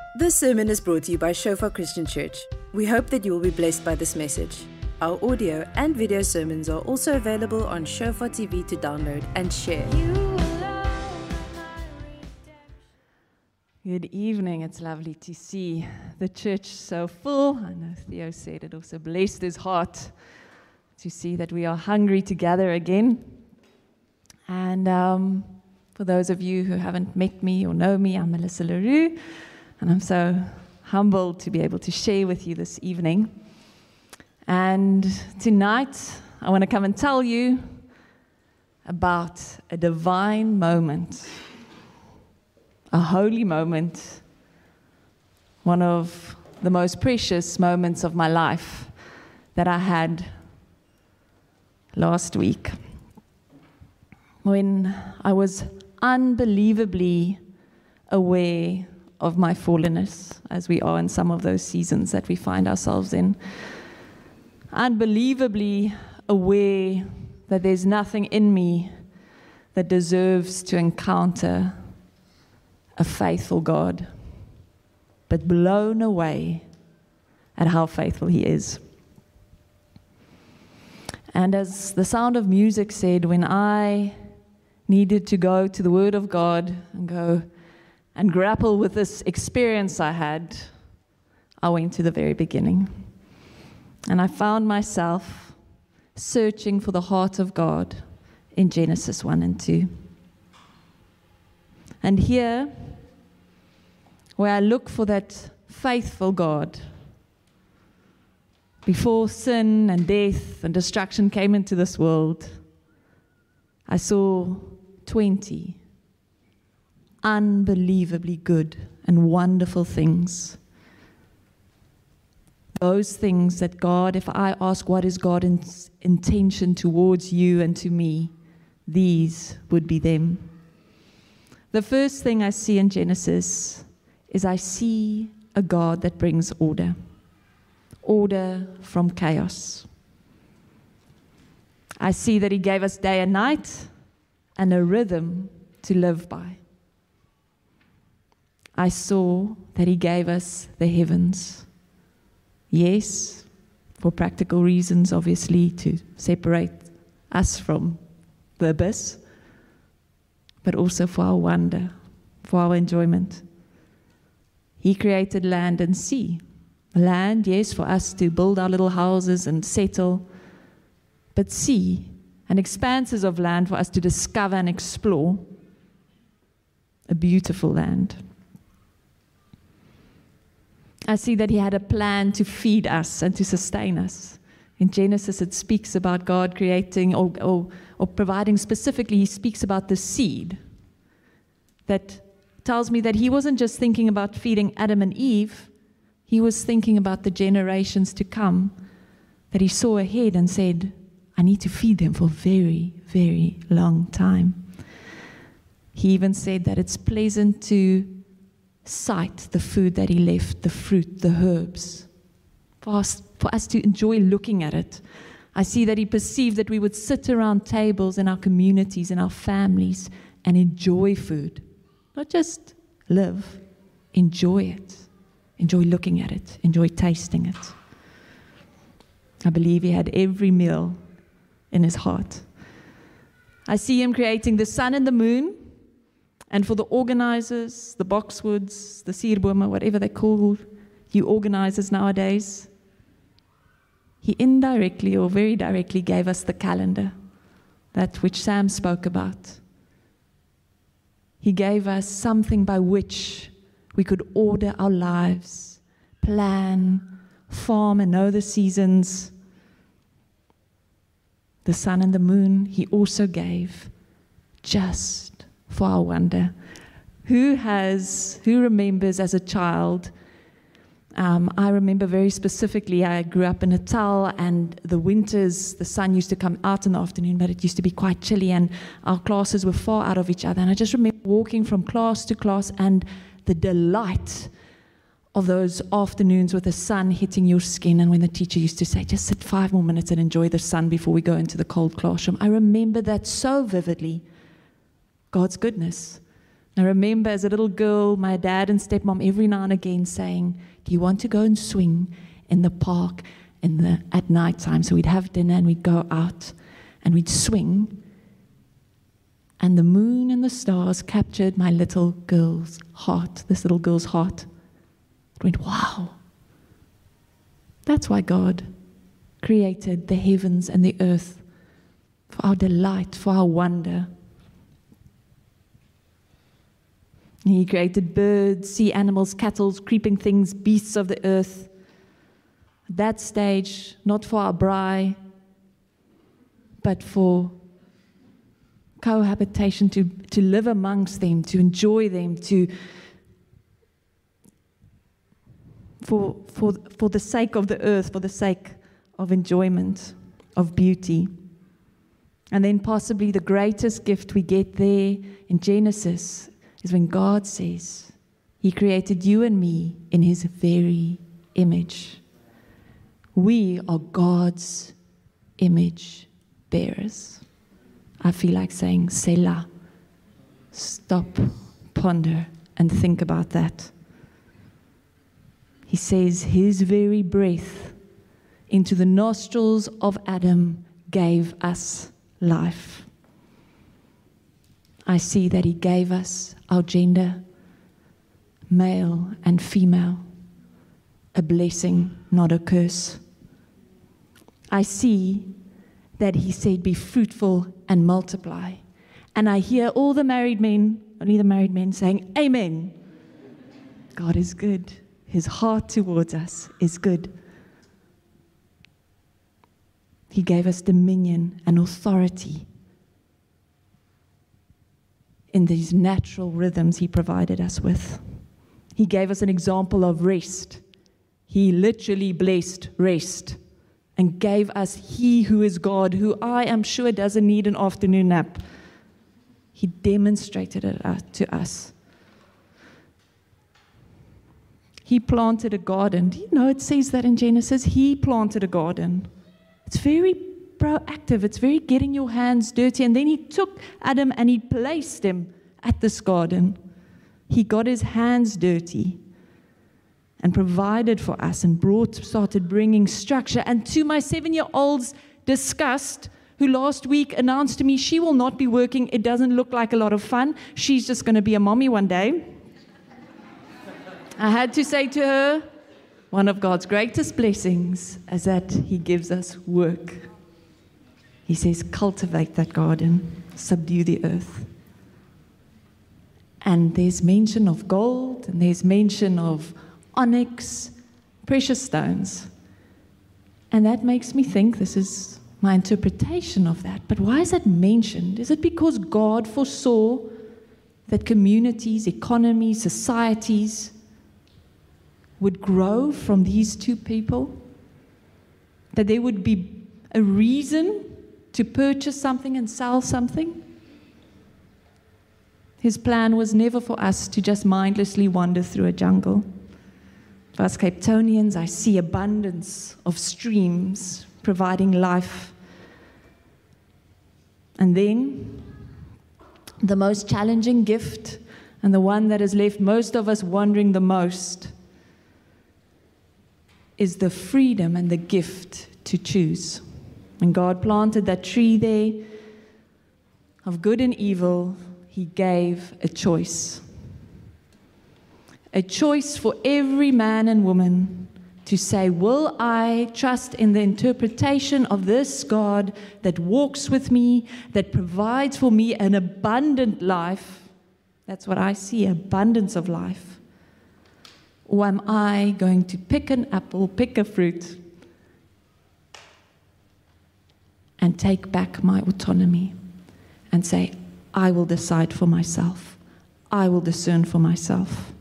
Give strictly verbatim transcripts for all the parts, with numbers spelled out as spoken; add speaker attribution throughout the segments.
Speaker 1: This sermon is brought to you by Shofar Christian Church. We hope that you will be blessed by this message. Our audio and video sermons are also available on Shofar T V to download and share.
Speaker 2: Good evening. It's lovely to see the church so full. I know Theo said it also blessed his heart to see that we are hungry to gather again. And um, for those of you who haven't met me or know me, I'm Melissa LaRue, and I'm so humbled to be able to share with you this evening. And tonight, I want to come and tell you about a divine moment, a holy moment, one of the most precious moments of my life that I had last week, when I was unbelievably aware of my fallenness, as we are in some of those seasons that we find ourselves in. Unbelievably aware that there's nothing in me that deserves to encounter a faithful God, but blown away at how faithful He is. And as the sound of music said, when I needed to go to the Word of God and go and grapple with this experience I had, I went to the very beginning. And I found myself searching for the heart of God in Genesis one and two. And here, where I look for that faithful God, before sin and death and destruction came into this world, I saw twenty unbelievably good and wonderful things. Those things that God, if I ask what is God's intention towards you and to me, these would be them. The first thing I see in Genesis is I see a God that brings order. Order from chaos. I see that He gave us day and night and a rhythm to live by. I saw that He gave us the heavens. Yes, for practical reasons, obviously, to separate us from the abyss, but also for our wonder, for our enjoyment. He created land and sea. Land, yes, for us to build our little houses and settle, but sea and expanses of land for us to discover and explore. A beautiful land. I see that He had a plan to feed us and to sustain us. In Genesis, it speaks about God creating or, or, or providing specifically, He speaks about the seed that tells me that He wasn't just thinking about feeding Adam and Eve, He was thinking about the generations to come, that He saw ahead and said, I need to feed them for a very, very long time. He even said that it's pleasant to sight the food that He left, the fruit, the herbs, for us, for us to enjoy looking at it. I see that He perceived that we would sit around tables in our communities, in our families, and enjoy food. Not just live, enjoy it. Enjoy looking at it. Enjoy tasting it. I believe He had every meal in His heart. I see Him creating the sun and the moon. And for the organizers, the boxwoods, the siirbome, whatever they call you organizers nowadays, He indirectly or very directly gave us the calendar, that which Sam spoke about. He gave us something by which we could order our lives, plan, farm, and know the seasons. The sun and the moon He also gave just for our wonder. Who has, who remembers as a child, um, I remember very specifically, I grew up in Natal, and the winters, the sun used to come out in the afternoon, but it used to be quite chilly, and our classes were far out of each other. And I just remember walking from class to class, and the delight of those afternoons with the sun hitting your skin, and when the teacher used to say, just sit five more minutes and enjoy the sun before we go into the cold classroom. I remember that so vividly. God's goodness, I remember as a little girl, my dad and stepmom every now and again saying, do you want to go and swing in the park in the, at night time? So we'd have dinner and we'd go out and we'd swing. And the moon and the stars captured my little girl's heart, this little girl's heart. It went, wow. That's why God created the heavens and the earth, for our delight, for our wonder. He created birds, sea animals, cattle, creeping things, beasts of the earth. At that stage, not for our braai, but for cohabitation, to, to live amongst them, to enjoy them, to for, for, for the sake of the earth, for the sake of enjoyment, of beauty. And then possibly the greatest gift we get there in Genesis is when God says He created you and me in His very image. We are God's image bearers. I feel like saying, Selah. Stop, ponder, and think about that. He says His very breath into the nostrils of Adam gave us life. I see that He gave us our gender, male and female, a blessing, not a curse. I see that He said, be fruitful and multiply. And I hear all the married men, only the married men, saying, amen. God is good. His heart towards us is good. He gave us dominion and authority in these natural rhythms He provided us with. He gave us an example of rest. He literally blessed rest and gave us He who is God, who I am sure doesn't need an afternoon nap. He demonstrated it to us. He planted a garden. Do you know it says that in Genesis? He planted a garden. It's very proactive. It's very getting your hands dirty. And then He took Adam and He placed him at this garden. He got his hands dirty and provided for us and brought, started bringing structure. And to my seven-year-old's disgust, who last week announced to me she will not be working, it doesn't look like a lot of fun, she's just going to be a mommy one day, I had to say to her, one of God's greatest blessings is that He gives us work. He says, cultivate that garden, subdue the earth. And there's mention of gold, and there's mention of onyx, precious stones. And that makes me think, this is my interpretation of that, but why is that mentioned? Is it because God foresaw that communities, economies, societies would grow from these two people? That there would be a reason to purchase something and sell something? His plan was never for us to just mindlessly wander through a jungle. For us Cape Townians, I see abundance of streams providing life. And then, the most challenging gift, and the one that has left most of us wondering the most, is the freedom and the gift to choose. When God planted that tree there of good and evil, He gave a choice. A choice for every man and woman to say, will I trust in the interpretation of this God that walks with me, that provides for me an abundant life? That's what I see, abundance of life. Or am I going to pick an apple, pick a fruit, and take back my autonomy and say, I will decide for myself. I will discern for myself.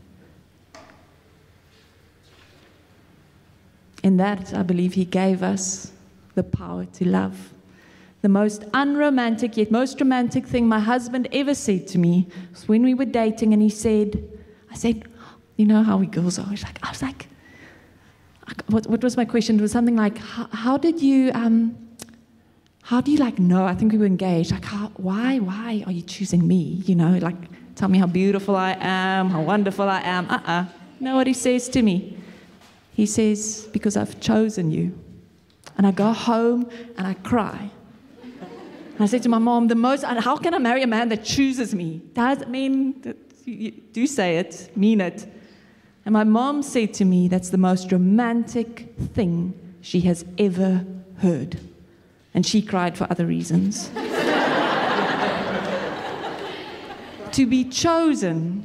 Speaker 2: In that, I believe He gave us the power to love. The most unromantic, yet most romantic thing my husband ever said to me was when we were dating, and he said, I said, you know how we girls are. Like, I was like, what, what was my question? It was something like, how, how did you, um, how do you like know? I think we were engaged. Like, how, why, why are you choosing me? You know, like, tell me how beautiful I am, how wonderful I am. Uh-uh. You know what he says to me? He says, because I've chosen you. And I go home and I cry. And I say to my mom, the most, how can I marry a man that chooses me? Does it mean, that you do say it, mean it. And my mom said to me, that's the most romantic thing she has ever heard. And she cried for other reasons. To be chosen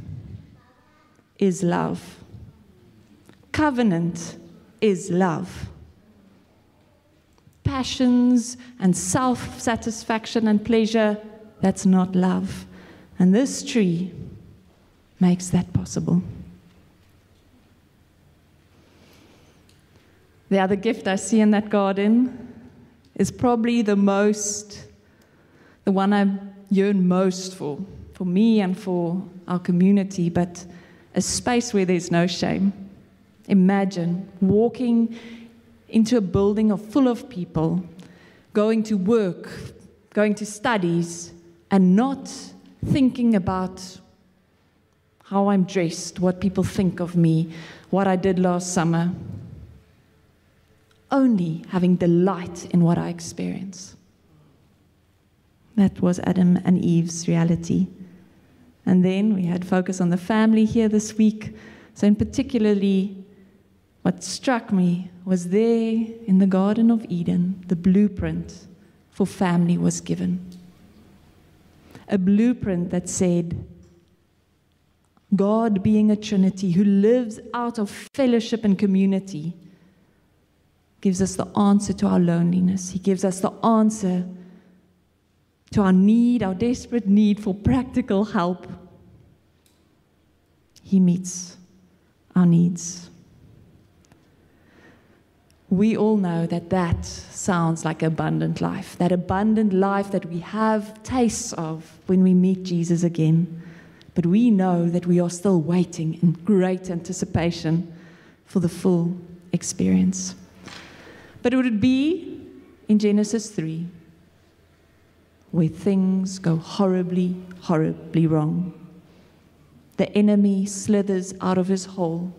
Speaker 2: is love. Covenant is love. Passions and self-satisfaction and pleasure, that's not love. And this tree makes that possible. The other gift I see in that garden is probably the most, the one I yearn most for, for me and for our community, but a space where there's no shame. Imagine walking into a building of full of people, going to work, going to studies, and not thinking about how I'm dressed, what people think of me, what I did last summer. Only having delight in what I experience. That was Adam and Eve's reality. And then we had focus on the family here this week. So in particularly, what struck me was there in the Garden of Eden, the blueprint for family was given. A blueprint that said, God being a Trinity who lives out of fellowship and community gives us the answer to our loneliness. He gives us the answer to our need, our desperate need for practical help. He meets our needs. We all know that that sounds like abundant life, that abundant life that we have tastes of when we meet Jesus again. But we know that we are still waiting in great anticipation for the full experience. But it would be in Genesis three, where things go horribly, horribly wrong. The enemy slithers out of his hole.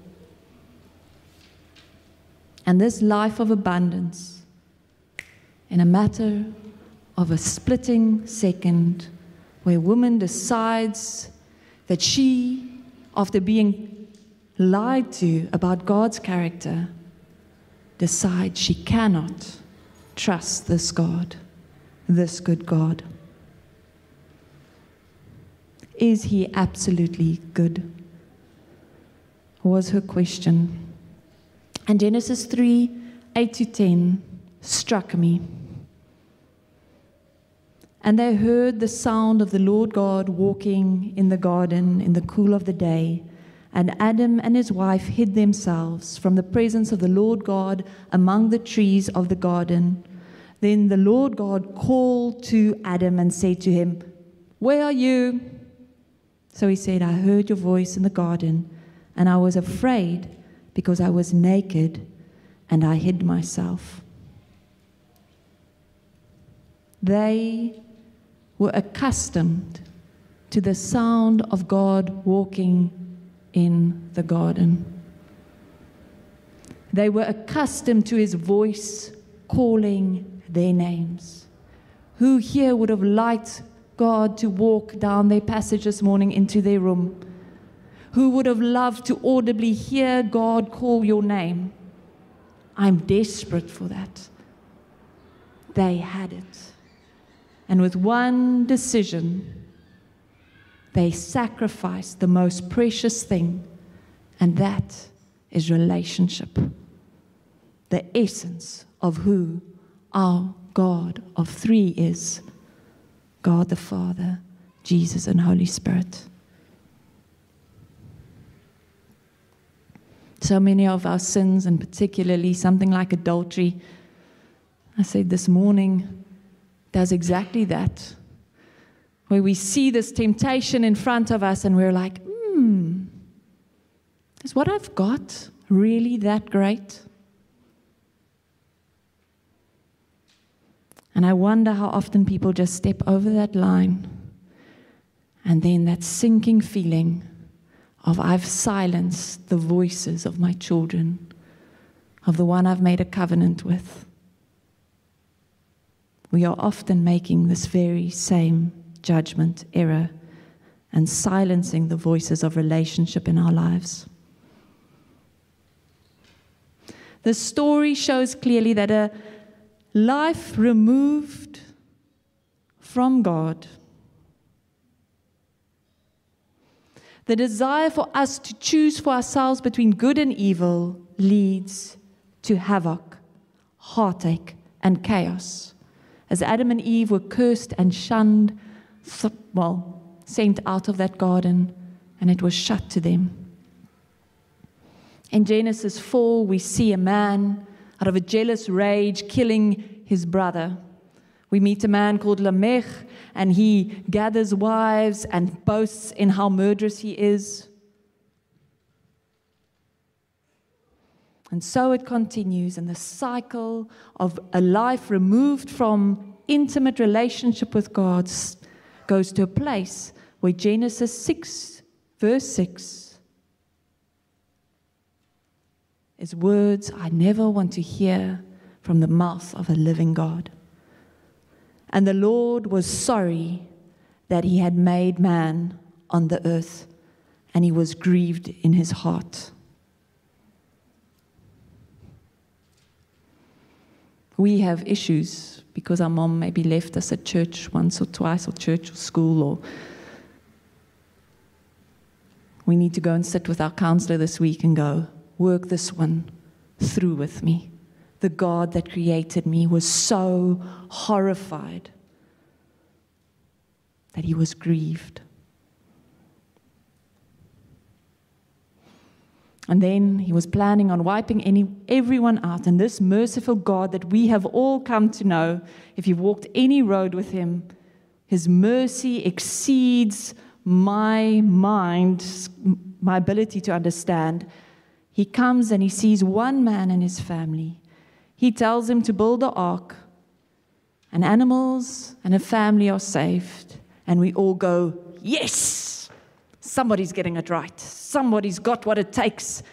Speaker 2: And this life of abundance, in a matter of a splitting second, where a woman decides that she, after being lied to about God's character, decides she cannot trust this God, this good God. Is he absolutely good? Was her question. And Genesis three, eight to ten struck me. And they heard the sound of the Lord God walking in the garden in the cool of the day. And Adam and his wife hid themselves from the presence of the Lord God among the trees of the garden. Then the Lord God called to Adam and said to him, "Where are you?" So he said, "I heard your voice in the garden, and I was afraid because I was naked, and I hid myself." They were accustomed to the sound of God walking in the garden. They were accustomed to his voice calling their names. Who here would have liked God to walk down their passage this morning into their room? Who would have loved to audibly hear God call your name? I'm desperate for that. They had it. And with one decision, they sacrificed the most precious thing, and that is relationship. The essence of who our God of three is: God the Father, Jesus, and Holy Spirit. So many of our sins, and particularly something like adultery, I said this morning, does exactly that. Where we see this temptation in front of us and we're like, hmm, is what I've got really that great? And I wonder how often people just step over that line And then that sinking feeling of I've silenced the voices of my children, of the one I've made a covenant with. We are often making this very same judgment error and silencing the voices of relationship in our lives. The story shows clearly that a life removed from God, the desire for us to choose for ourselves between good and evil, leads to havoc, heartache, and chaos. As Adam and Eve were cursed and shunned, well, sent out of that garden, and it was shut to them. In Genesis four, we see a man out of a jealous rage killing his brother. We meet a man called Lamech, and he gathers wives and boasts in how murderous he is. And so it continues, and the cycle of a life removed from intimate relationship with God goes to a place where Genesis six, verse six, is words I never want to hear from the mouth of a living God. And the Lord was sorry that he had made man on the earth, and he was grieved in his heart. We have issues because our mom maybe left us at church once or twice, or church or school, or we need to go and sit with our counselor this week and go, work this one through with me. The God that created me was so horrified that he was grieved. And then he was planning on wiping any, everyone out. And this merciful God that we have all come to know, if you've walked any road with him, his mercy exceeds my mind, my ability to understand. He comes and he sees one man and his family. He tells him to build an ark, and animals and a family are saved. And we all go, yes, somebody's getting it right. Somebody's got what it takes.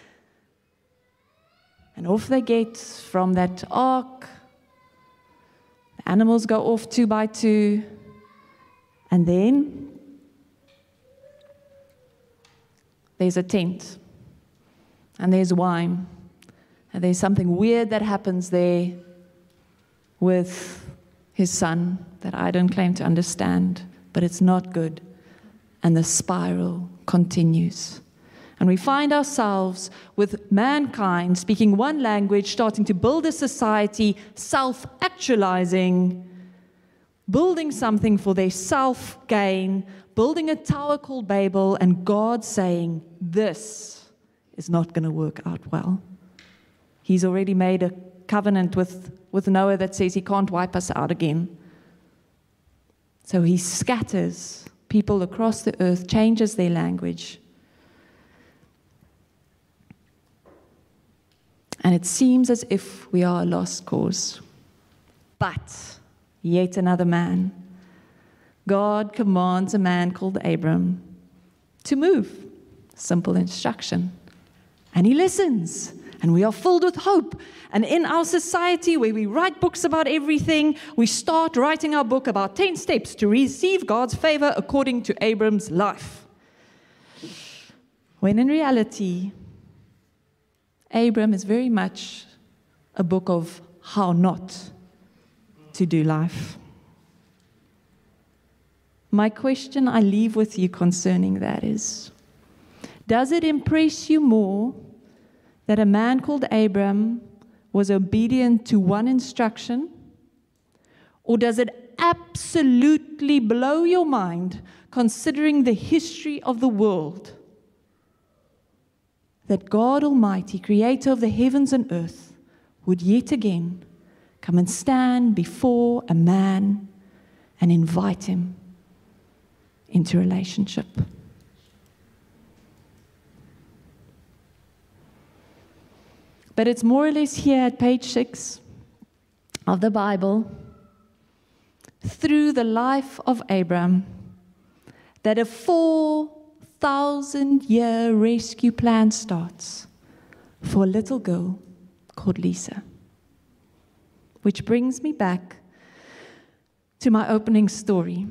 Speaker 2: And off they get from that ark. The animals go off two by two. And then there's a tent. And there's wine. And there's something weird that happens there with his son that I don't claim to understand, but it's not good. And the spiral continues. And we find ourselves with mankind speaking one language, starting to build a society, self-actualizing, building something for their self-gain, building a tower called Babel, and God saying, this is not going to work out well. He's already made a covenant with, with Noah that says he can't wipe us out again. So he scatters people across the earth, changes their language. And it seems as if we are a lost cause. But yet another man. God commands a man called Abram to move. Simple instruction. And he listens. And we are filled with hope. And in our society where we write books about everything, we start writing our book about ten steps to receive God's favor according to Abram's life. When in reality, Abram is very much a book of how not to do life. My question I leave with you concerning that is, does it impress you more that a man called Abram was obedient to one instruction? Or does it absolutely blow your mind, considering the history of the world, that God Almighty, creator of the heavens and earth, would yet again come and stand before a man and invite him into relationship? But it's more or less here at page six of the Bible, through the life of Abram, that a four thousand year rescue plan starts for a little girl called Lisa. Which brings me back to my opening story.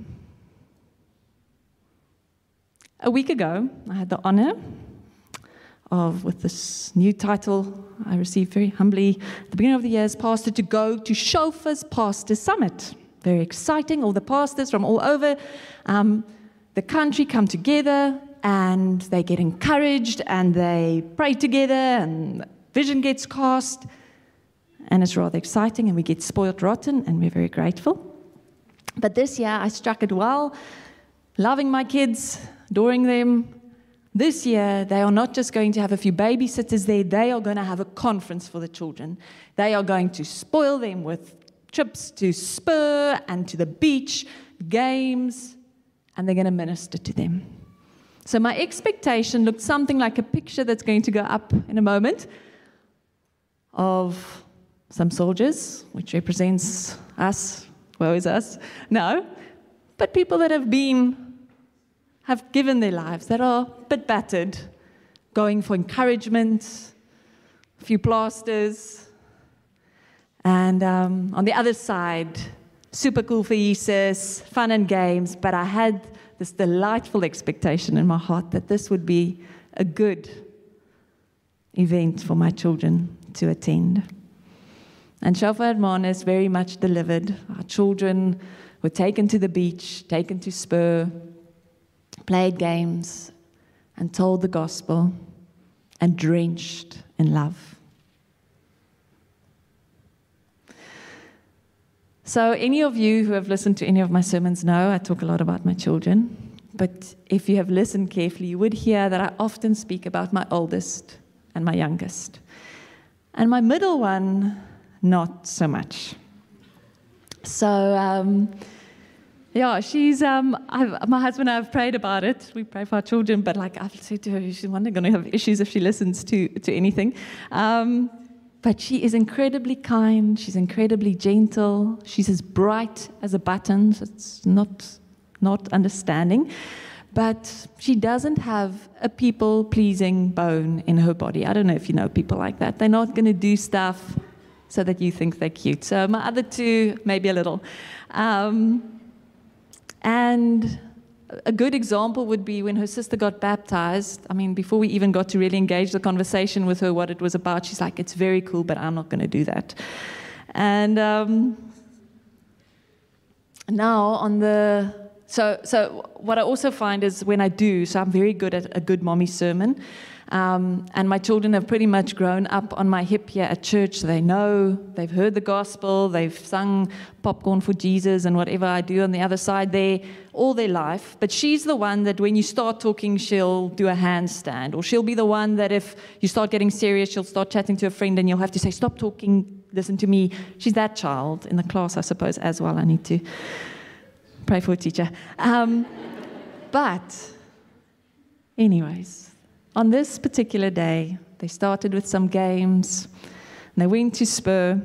Speaker 2: A week ago, I had the honor of, with this new title I received very humbly at the beginning of the year as pastor, to go to Shofar's Pastor Summit. Very exciting. All the pastors from all over um, the country come together and they get encouraged and they pray together and vision gets cast. And it's rather exciting and we get spoiled rotten and we're very grateful. But this year I struck it well, loving my kids, adoring them. This year, they are not just going to have a few babysitters there, they are going to have a conference for the children. They are going to spoil them with trips to Spur and to the beach, games, and they're going to minister to them. So my expectation looked something like a picture that's going to go up in a moment of some soldiers, which represents us, woe is us, no, but people that have been have given their lives, that are a bit battered, going for encouragement, a few plasters, and um, on the other side, super cool for Jesus, fun and games, but I had this delightful expectation in my heart that this would be a good event for my children to attend. And Shofar Hermanus very much delivered. Our children were taken to the beach, taken to Spur, played games, and told the gospel, and drenched in love. So any of you who have listened to any of my sermons know I talk a lot about my children, but if you have listened carefully, you would hear that I often speak about my oldest and my youngest. And my middle one, not so much. So, um, Yeah, she's, um, I've, my husband and I have prayed about it. We pray for our children, but like I've said to her, she's one day going to have issues if she listens to, to anything. Um, but she is incredibly kind. She's incredibly gentle. She's as bright as a button. So it's not, not understanding. But she doesn't have a people-pleasing bone in her body. I don't know if you know people like that. They're not going to do stuff so that you think they're cute. So my other two, maybe a little. Um, And a good example would be when her sister got baptized. I mean, before we even got to really engage the conversation with her, what it was about, she's like, it's very cool, but I'm not going to do that. And um, now on the, so so what I also find is when I do, so I'm very good at a good mommy sermon. Um, and my children have pretty much grown up on my hip here at church. So they know, they've heard the gospel, they've sung Popcorn for Jesus and whatever I do on the other side there all their life. But she's the one that when you start talking, she'll do a handstand. Or she'll be the one that if you start getting serious, she'll start chatting to a friend and you'll have to say, stop talking, listen to me. She's that child in the class, I suppose, as well. I need to pray for a teacher. Um, but anyways, on this particular day, they started with some games, and they went to Spur.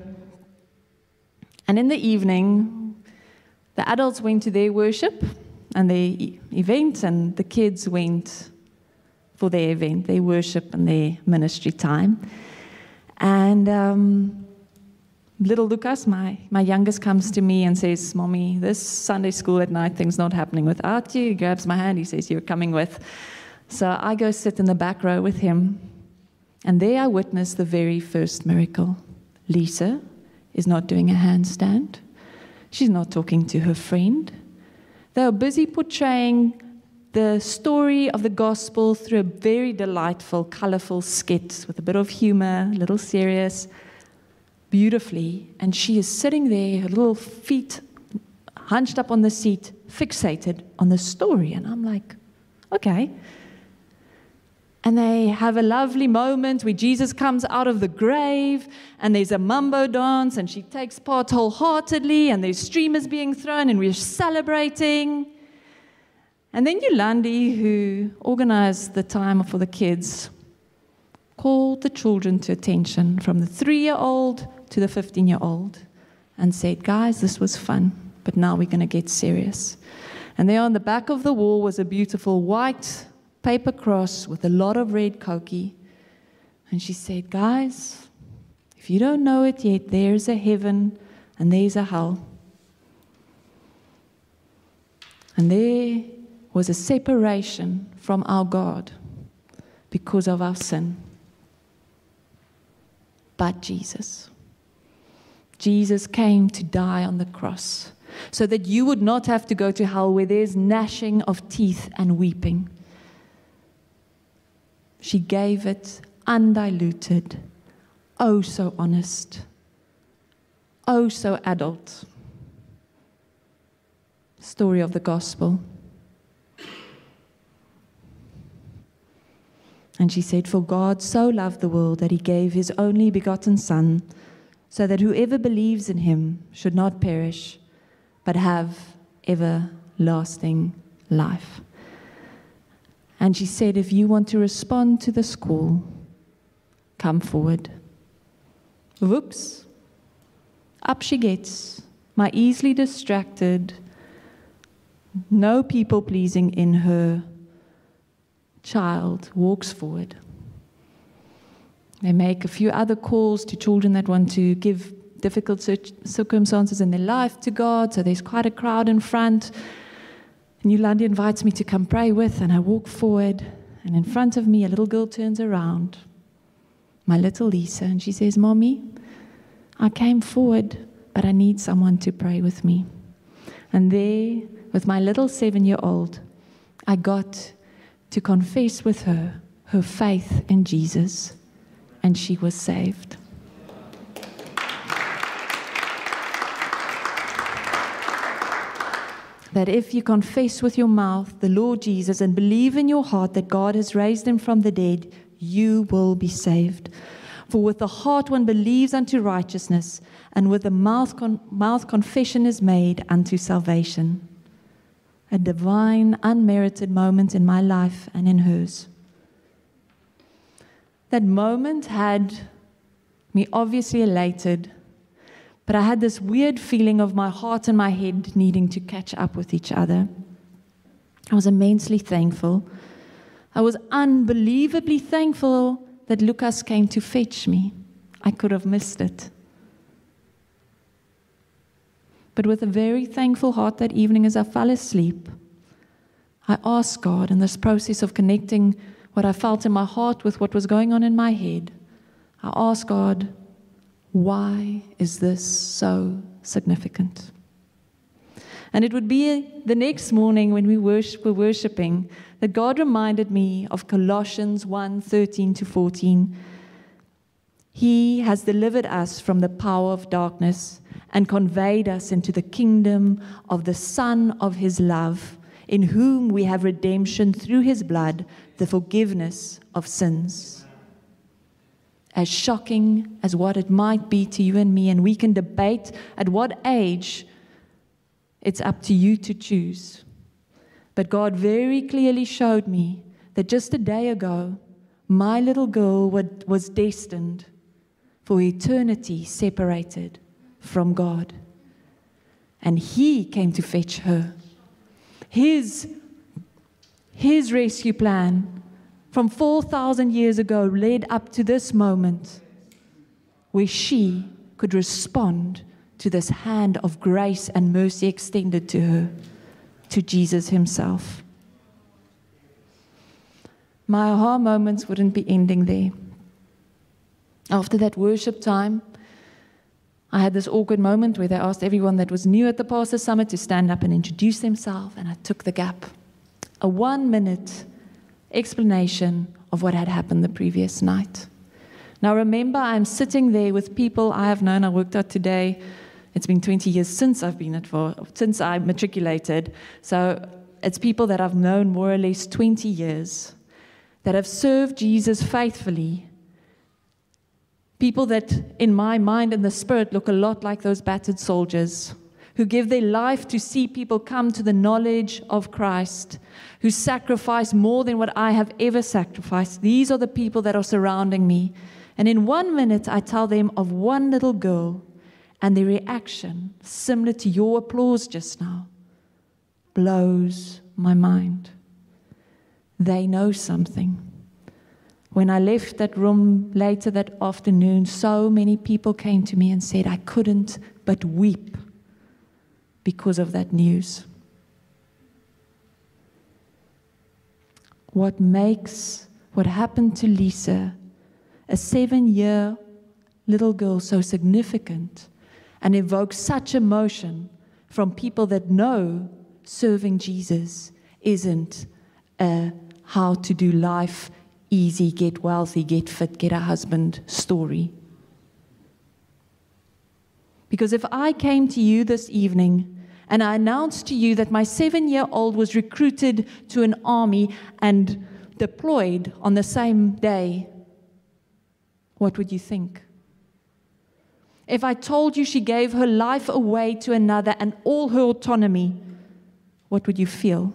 Speaker 2: And in the evening, the adults went to their worship and their e- event, and the kids went for their event, their worship and their ministry time. And um, little Lucas, my, my youngest, comes to me and says, Mommy, this Sunday school at night thing's not happening without you. He grabs my hand, he says, you're coming with. So I go sit in the back row with him, and there I witness the very first miracle. Lisa is not doing a handstand. She's not talking to her friend. They are busy portraying the story of the gospel through a very delightful, colorful skit with a bit of humor, a little serious, beautifully. And she is sitting there, her little feet hunched up on the seat, fixated on the story. And I'm like, okay. And they have a lovely moment where Jesus comes out of the grave, and there's a mambo dance, and she takes part wholeheartedly, and there's streamers being thrown, and we're celebrating. And then Yolandi, who organized the time for the kids, called the children to attention, from the three-year-old to the fifteen-year-old, and said, guys, this was fun, but now we're going to get serious. And there on the back of the wall was a beautiful white paper cross with a lot of red koki. And she said, guys, if you don't know it yet, there's a heaven and there's a hell. And there was a separation from our God because of our sin. But Jesus. Jesus came to die on the cross so that you would not have to go to hell where there's gnashing of teeth and weeping. She gave it undiluted, oh so honest, oh so adult. Story of the gospel. And she said, for God so loved the world that he gave his only begotten Son, so that whoever believes in him should not perish, but have everlasting life. And she said, if you want to respond to this call, come forward. Whoops. Up she gets, my easily distracted, no people-pleasing in her child walks forward. They make a few other calls to children that want to give difficult circumstances in their life to God, so there's quite a crowd in front. And Yolandi invites me to come pray with, and I walk forward, and in front of me a little girl turns around, my little Lisa, and she says, Mommy, I came forward, but I need someone to pray with me. And there, with my little seven-year-old, I got to confess with her her faith in Jesus, and she was saved. That if you confess with your mouth the Lord Jesus and believe in your heart that God has raised him from the dead, you will be saved. For with the heart one believes unto righteousness, and with the mouth, con- mouth confession is made unto salvation. A divine, unmerited moment in my life and in hers. That moment had me obviously elated, but I had this weird feeling of my heart and my head needing to catch up with each other. I was immensely thankful. I was unbelievably thankful that Lucas came to fetch me. I could have missed it. But with a very thankful heart that evening as I fell asleep, I asked God in this process of connecting what I felt in my heart with what was going on in my head. I asked God, why is this so significant? And it would be the next morning when we worship, were worshiping that God reminded me of Colossians one, thirteen to fourteen. He has delivered us from the power of darkness and conveyed us into the kingdom of the Son of his love, in whom we have redemption through his blood, the forgiveness of sins. As shocking as what it might be to you and me, and we can debate at what age, it's up to you to choose. But God very clearly showed me that just a day ago, my little girl was destined for eternity separated from God. And he came to fetch her. His, his rescue plan from four thousand years ago led up to this moment where she could respond to this hand of grace and mercy extended to her, to Jesus himself. My aha moments wouldn't be ending there. After that worship time, I had this awkward moment where they asked everyone that was new at the Pastor Summit to stand up and introduce themselves, and I took the gap. A one-minute explanation of what had happened the previous night. Now remember, I'm sitting there with people I have known. I worked out today. It's been twenty years since I've been at for since I matriculated. So it's people that I've known more or less twenty years, that have served Jesus faithfully. People that, in my mind and the spirit, look a lot like those battered soldiers who give their life to see people come to the knowledge of Christ, who sacrifice more than what I have ever sacrificed. These are the people that are surrounding me. And in one minute, I tell them of one little girl and their reaction, similar to your applause just now. blows my mind. They know something. When I left that room later that afternoon, so many people came to me and said, I couldn't but weep because of that news. What makes what happened to Lisa, a seven-year little girl, so significant and evokes such emotion from people that know serving Jesus isn't a how to do life easy, get wealthy, get fit, get a husband story. Because if I came to you this evening and I announced to you that my seven-year-old was recruited to an army and deployed on the same day, what would you think? If I told you she gave her life away to another and all her autonomy, what would you feel?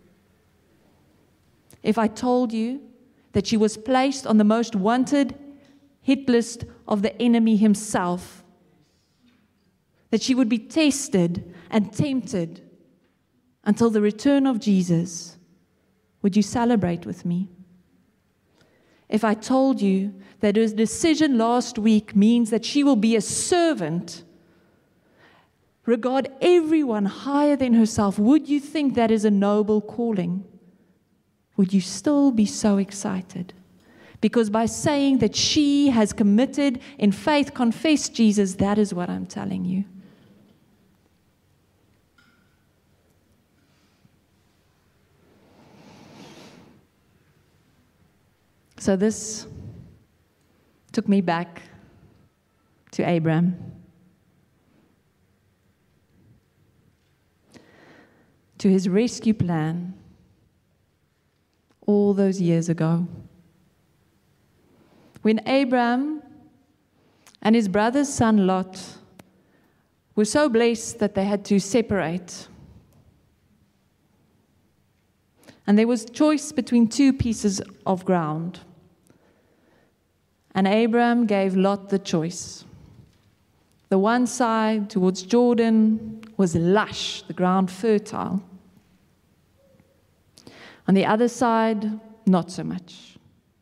Speaker 2: If I told you that she was placed on the most wanted hit list of the enemy himself, that she would be tested and tempted until the return of Jesus, would you celebrate with me? If I told you that her decision last week means that she will be a servant, regard everyone higher than herself, would you think that is a noble calling? Would you still be so excited? Because by saying that she has committed in faith, confessed Jesus, that is what I'm telling you. So this took me back to Abraham. To his rescue plan all those years ago. When Abraham and his brother's son Lot were so blessed that they had to separate. And there was choice between two pieces of ground. And Abraham gave Lot the choice. The one side towards Jordan was lush, the ground fertile. On the other side, not so much.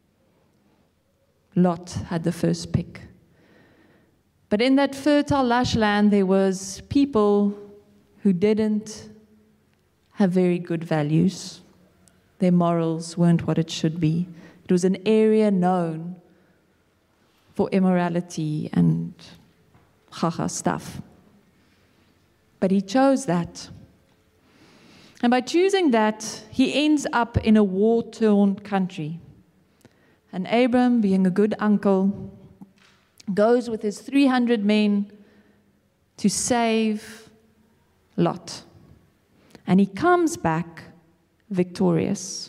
Speaker 2: Lot had the first pick. But in that fertile, lush land, there was people who didn't have very good values. Their morals weren't what it should be. It was an area known for immorality and chacha stuff. But he chose that. And by choosing that, he ends up in a war-torn country. And Abram, being a good uncle, goes with his three hundred men to save Lot. And he comes back victorious.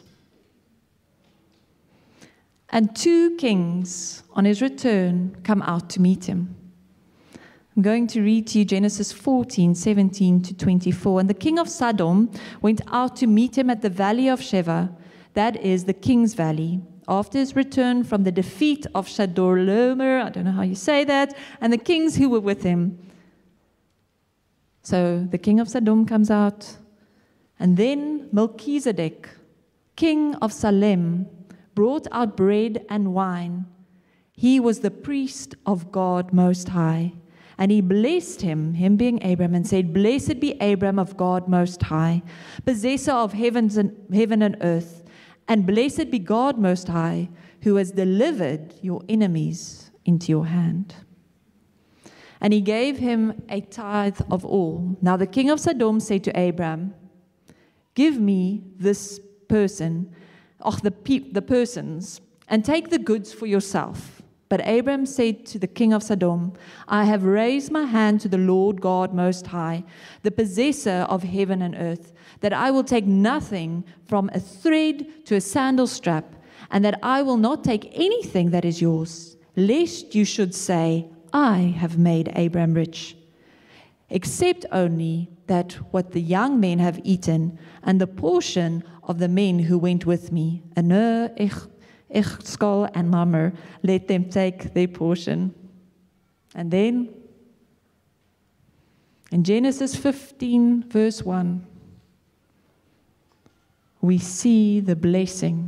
Speaker 2: And two kings on his return come out to meet him. I'm going to read to you Genesis fourteen, seventeen to twenty-four. And the king of Sodom went out to meet him at the valley of Sheva, that is the king's valley, after his return from the defeat of Chedorlaomer, I don't know how you say that, and the kings who were with him. So the king of Sodom comes out, and then Melchizedek, king of Salem, brought out bread and wine. He was the priest of God Most High. And he blessed him, him being Abram, and said, Blessed be Abram of God Most High, possessor of heavens and, heaven and earth. And blessed be God Most High, who has delivered your enemies into your hand. And he gave him a tithe of all. Now the king of Sodom said to Abram, Give me this person, och, the, pe- the persons, and take the goods for yourself. But Abram said to the king of Sodom, I have raised my hand to the Lord God Most High, the possessor of heaven and earth, that I will take nothing from a thread to a sandal strap, and that I will not take anything that is yours, lest you should say, I have made Abram rich, except only that what the young men have eaten, and the portion of the men who went with me, Aner, Eshcol, and Mamre, let them take their portion. And then, in Genesis fifteen, verse one, we see the blessing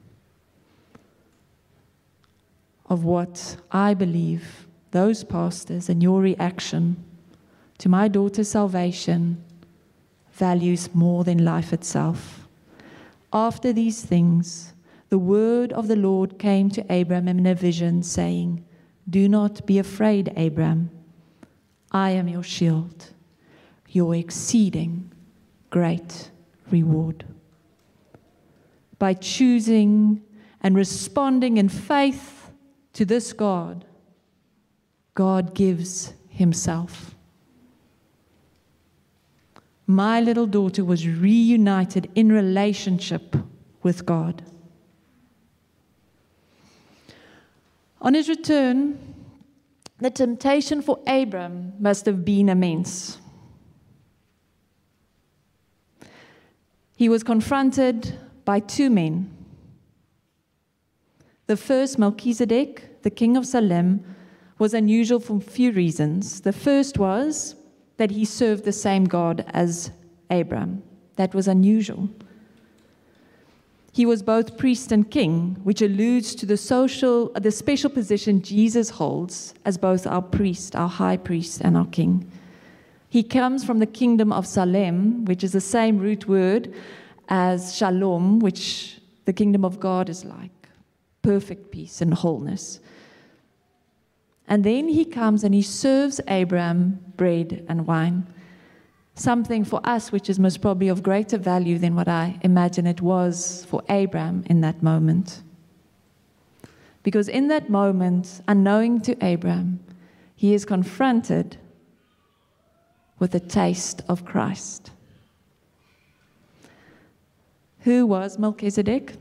Speaker 2: of what I believe those pastors and your reaction to my daughter's salvation values more than life itself. After these things, the word of the Lord came to Abram in a vision, saying, "Do not be afraid, Abram. I am your shield, your exceeding great reward." By choosing and responding in faith to this God, God gives Himself. My little daughter was reunited in relationship with God. On his return, the temptation for Abram must have been immense. He was confronted by two men. The first, Melchizedek, the king of Salem, was unusual for a few reasons. The first was that he served the same God as Abram. That was unusual. He was both priest and king, which alludes to the social, the special position Jesus holds as both our priest, our high priest, and our king. He comes from the kingdom of Salem, which is the same root word as shalom, which the kingdom of God is like, perfect peace and wholeness. And then he comes and he serves Abraham bread and wine, something for us which is most probably of greater value than what I imagine it was for Abraham in that moment. Because in that moment, unknowing to Abraham, he is confronted with a taste of Christ. Who was Melchizedek?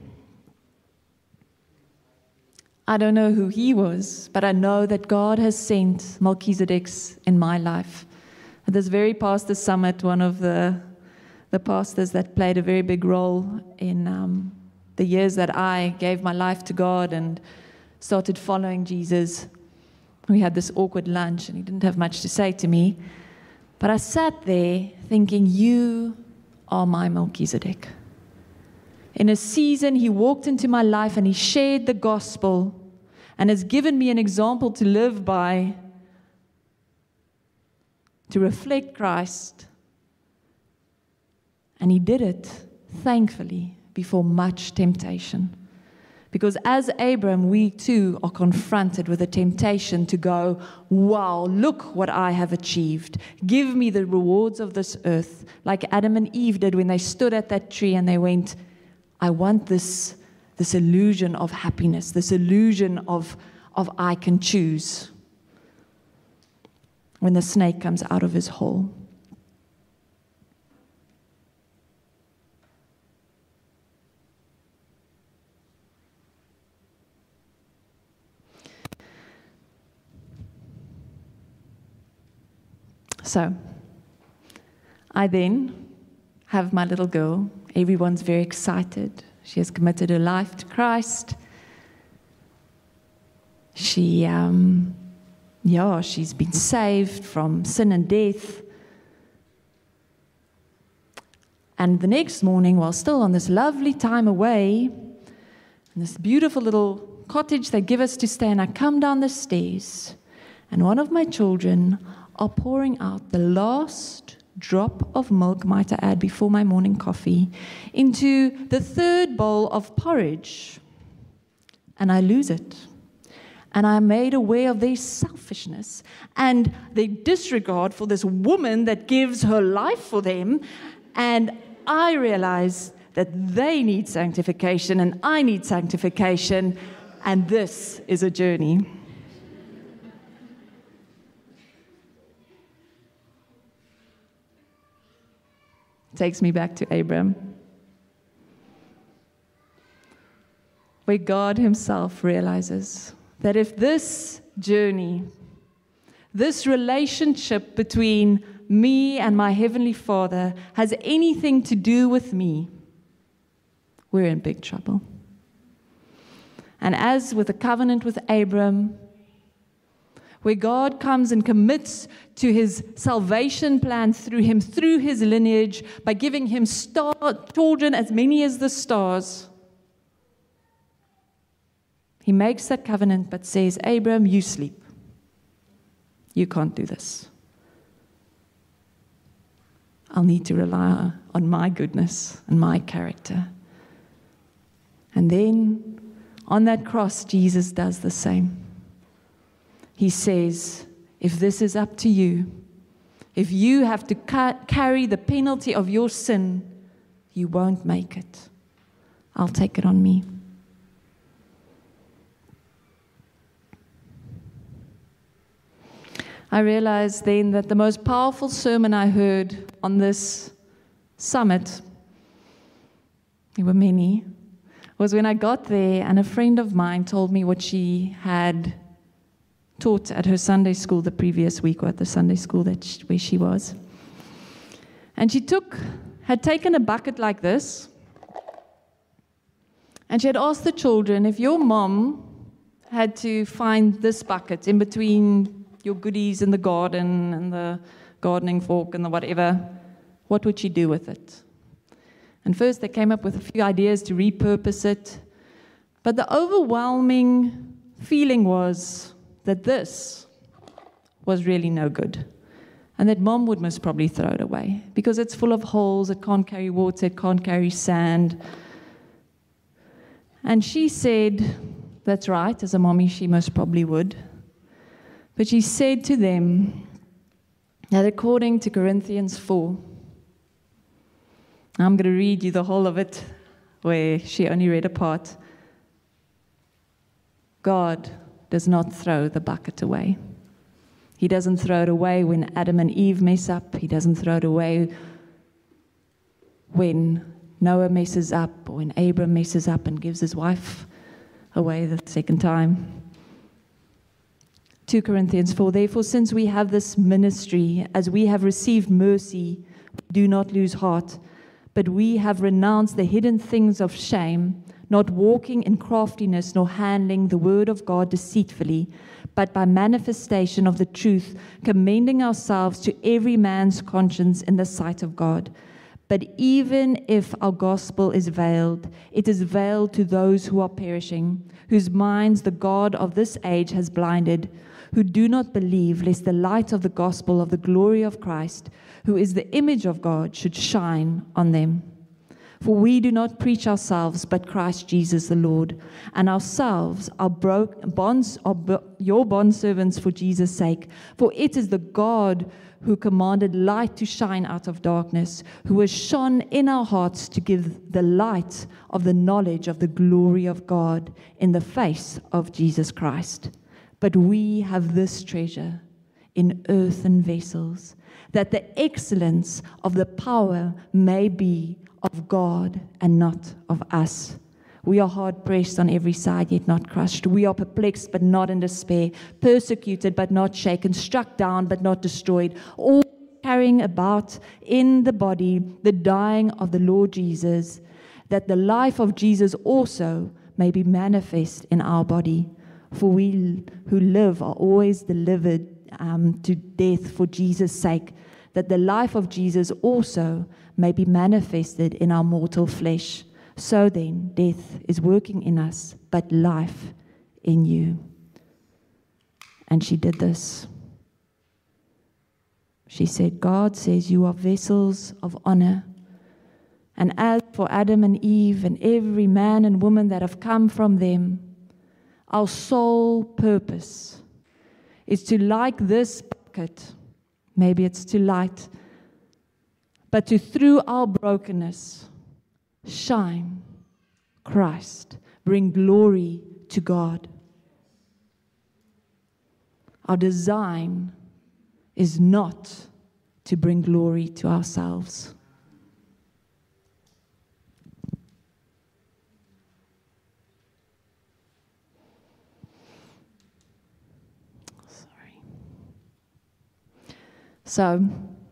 Speaker 2: I don't know who he was, but I know that God has sent Melchizedeks in my life. At this very pastor summit, one of the, the pastors that played a very big role in um, the years that I gave my life to God and started following Jesus, we had this awkward lunch and he didn't have much to say to me. But I sat there thinking, you are my Melchizedek. In a season, he walked into my life and he shared the gospel and has given me an example to live by, to reflect Christ. And he did it, thankfully, before much temptation. Because as Abram, we too are confronted with a temptation to go, wow, look what I have achieved. Give me the rewards of this earth, like Adam and Eve did when they stood at that tree and they went, I want this, this illusion of happiness, this illusion of, of I can choose. When the snake comes out of his hole. So, I then have my little girl. Everyone's very excited. She has committed her life to Christ. She, um, yeah, she's been saved from sin and death. And the next morning, while still on this lovely time away, in this beautiful little cottage they give us to stay, and I come down the stairs, and one of my children are pouring out the last drop of milk, might I add, before my morning coffee, into the third bowl of porridge. And I lose it. And I am made aware of their selfishness and their disregard for this woman that gives her life for them. And I realize that they need sanctification and I need sanctification. And this is a journey. Takes me back to Abram, where God himself realizes that if this journey, this relationship between me and my Heavenly Father has anything to do with me, we're in big trouble. And as with the covenant with Abram, where God comes and commits to his salvation plan through him, through his lineage, by giving him star children as many as the stars. He makes that covenant but says, Abram, you sleep. You can't do this. I'll need to rely on my goodness and my character. And then on that cross, Jesus does the same. He says, if this is up to you, if you have to ca- carry the penalty of your sin, you won't make it. I'll take it on me. I realized then that the most powerful sermon I heard on this summit, there were many, was when I got there and a friend of mine told me what she had taught at her Sunday school the previous week, or at the Sunday school that she, where she was. And she took, had taken a bucket like this, and she had asked the children, if your mom had to find this bucket in between your goodies in the garden and the gardening fork and the whatever, what would she do with it? And first they came up with a few ideas to repurpose it, but the overwhelming feeling was that this was really no good, and that mom would most probably throw it away because it's full of holes, it can't carry water, it can't carry sand. And she said, that's right, as a mommy she most probably would. But she said to them that according to Corinthians four, I'm going to read you the whole of it, where she only read a part. God does not throw the bucket away. He doesn't throw it away when Adam and Eve mess up. He doesn't throw it away when Noah messes up, or when Abram messes up and gives his wife away the second time. Second Corinthians four, therefore, since we have this ministry, as we have received mercy, do not lose heart, but we have renounced the hidden things of shame, not walking in craftiness, nor handling the word of God deceitfully, but by manifestation of the truth, commending ourselves to every man's conscience in the sight of God. But even if our gospel is veiled, it is veiled to those who are perishing, whose minds the God of this age has blinded, who do not believe, lest the light of the gospel of the glory of Christ, who is the image of God, should shine on them. For we do not preach ourselves, but Christ Jesus the Lord, and ourselves are broke, bonds, are your bondservants for Jesus' sake. For it is the God who commanded light to shine out of darkness, who has shone in our hearts to give the light of the knowledge of the glory of God in the face of Jesus Christ. But we have this treasure in earthen vessels, that the excellence of the power may be of God and not of us. We are hard-pressed on every side, yet not crushed. We are perplexed, but not in despair, persecuted, but not shaken, struck down, but not destroyed, all carrying about in the body the dying of the Lord Jesus, that the life of Jesus also may be manifest in our body. For we who live are always delivered um, to death for Jesus' sake, that the life of Jesus also may be manifested in our mortal flesh. So then, death is working in us, but life in you. And she did this. She said, God says you are vessels of honor. And as for Adam and Eve and every man and woman that have come from them, our sole purpose is to, like this bucket, maybe it's too light, but to, through our brokenness, shine Christ, bring glory to God. Our design is not to bring glory to ourselves. Sorry. So,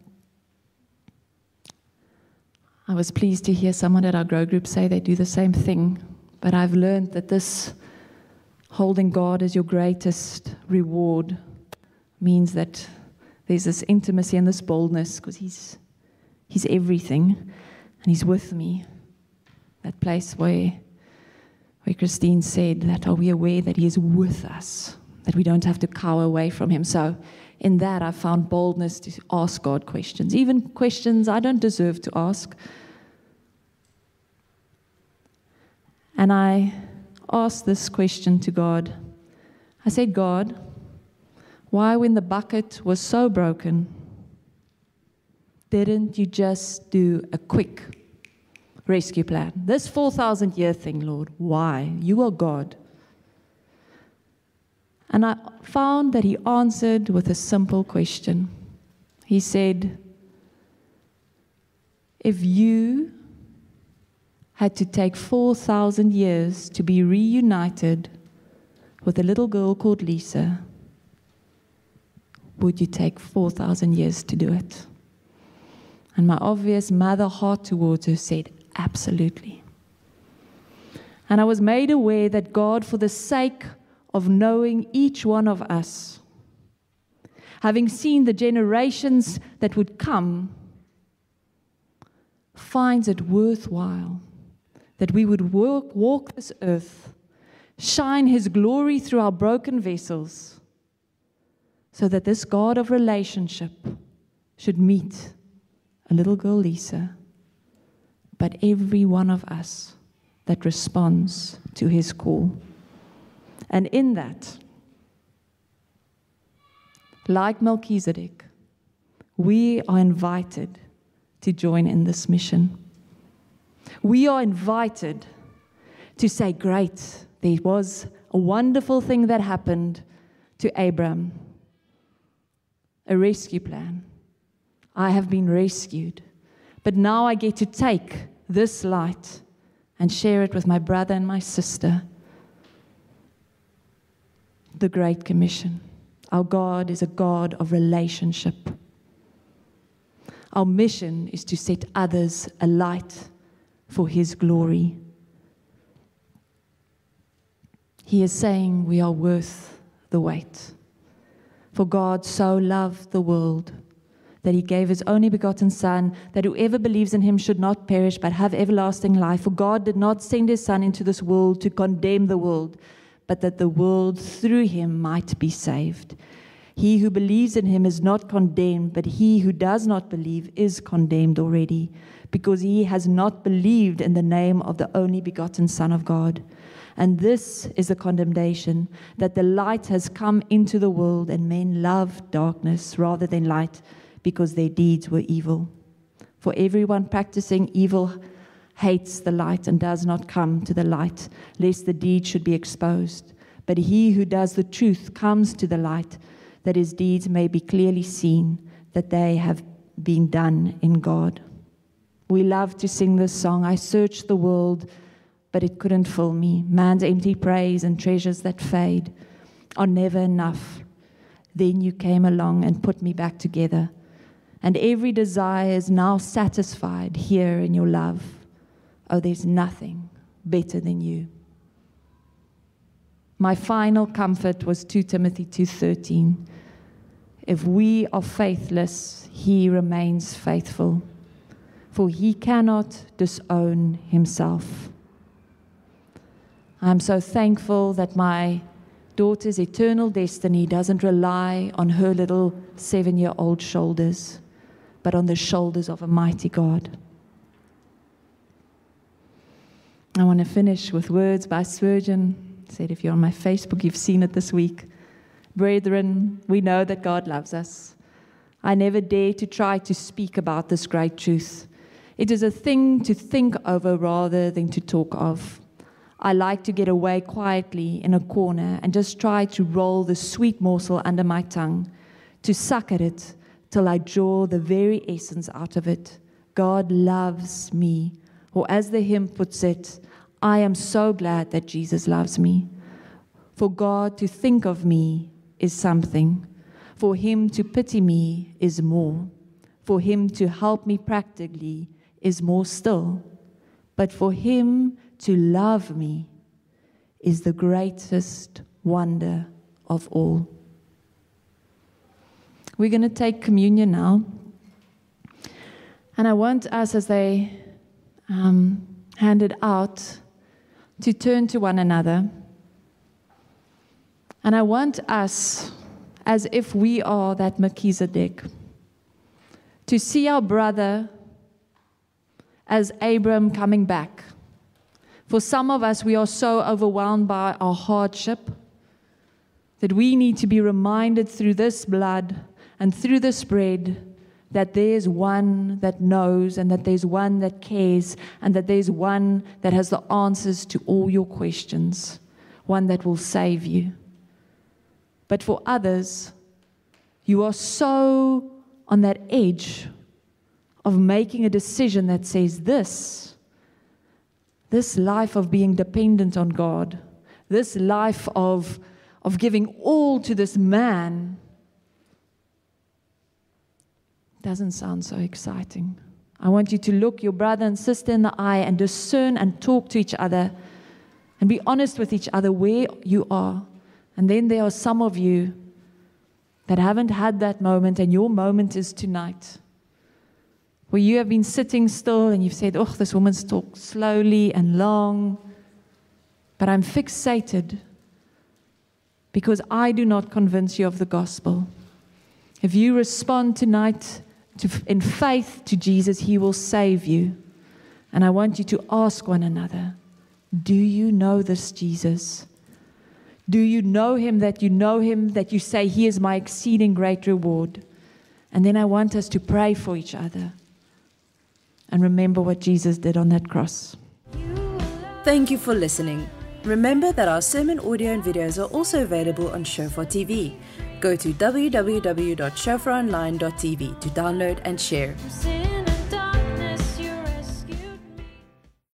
Speaker 2: I was pleased to hear someone at our Grow Group say they do the same thing, but I've learned that this holding God as your greatest reward means that there's this intimacy and this boldness because he's, he's everything and he's with me. That place where, where Christine said that, are we aware that he is with us, that we don't have to cower away from him. So in that, I found boldness to ask God questions, even questions I don't deserve to ask. And I asked this question to God. I said, God, why when the bucket was so broken, didn't you just do a quick rescue plan? This four thousand year thing, Lord, why? You are God. And I found that he answered with a simple question. He said, if you had to take four thousand years to be reunited with a little girl called Lisa, would you take four thousand years to do it? And my obvious mother heart towards her said, absolutely. And I was made aware that God, for the sake of knowing each one of us, having seen the generations that would come, finds it worthwhile that we would walk, walk this earth, shine his glory through our broken vessels, so that this God of relationship should meet a little girl, Lisa, but every one of us that responds to his call. And in that, like Melchizedek, we are invited to join in this mission. We are invited to say, great, there was a wonderful thing that happened to Abram, a rescue plan. I have been rescued, but now I get to take this light and share it with my brother and my sister. The Great Commission. Our God is a God of relationship. Our mission is to set others alight for his glory. He is saying we are worth the wait. For God so loved the world that he gave his only begotten Son, that whoever believes in him should not perish but have everlasting life. For God did not send his Son into this world to condemn the world, but that the world through him might be saved. He who believes in him is not condemned, but he who does not believe is condemned already, because he has not believed in the name of the only begotten Son of God. And this is the condemnation, that the light has come into the world, and men love darkness rather than light, because their deeds were evil. For everyone practicing evil hates the light and does not come to the light, lest the deed should be exposed. But he who does the truth comes to the light, that his deeds may be clearly seen, that they have been done in God. We love to sing this song, I searched the world, but it couldn't fill me. Man's empty praise and treasures that fade are never enough. Then you came along and put me back together, and every desire is now satisfied here in your love. Oh, there's nothing better than you. My final comfort was Second Timothy two thirteen. If we are faithless, he remains faithful, for he cannot disown himself. I'm so thankful that my daughter's eternal destiny doesn't rely on her little seven-year-old shoulders, but on the shoulders of a mighty God. I want to finish with words by Spurgeon. He said, if you're on my Facebook, you've seen it this week. Brethren, we know that God loves us. I never dare to try to speak about this great truth. It is a thing to think over rather than to talk of. I like to get away quietly in a corner and just try to roll the sweet morsel under my tongue, to suck at it till I draw the very essence out of it. God loves me. Or as the hymn puts it, I am so glad that Jesus loves me. For God to think of me is something. For him to pity me is more. For him to help me practically is more still. But for him to love me is the greatest wonder of all. we're going to take communion now. And I want us, as they um, hand it out, to turn to one another. And I want us, as if we are that Melchizedek, to see our brother as Abram coming back. For some of us, we are so overwhelmed by our hardship that we need to be reminded through this blood and through this bread that there's one that knows, and that there's one that cares, and that there's one that has the answers to all your questions, one that will save you. But for others, you are so on that edge of making a decision that says this, this life of being dependent on God, this life of, of giving all to this man, doesn't sound so exciting. I want you to look your brother and sister in the eye and discern and talk to each other and be honest with each other where you are. And then there are some of you that haven't had that moment, and your moment is tonight, where you have been sitting still and you've said, oh, this woman's talked slowly and long, but I'm fixated because I do not convince you of the gospel. If you respond tonight to, in faith to Jesus, He will save you. And I want you to ask one another, do you know this Jesus? Do you know Him, that you know Him, that you say, He is my exceeding great reward? And then I want us to pray for each other and remember what Jesus did on that cross.
Speaker 1: Thank you for listening. Remember that our sermon audio and videos are also available on Shofar T V. Go to w w w dot shofar online dot t v to download and share.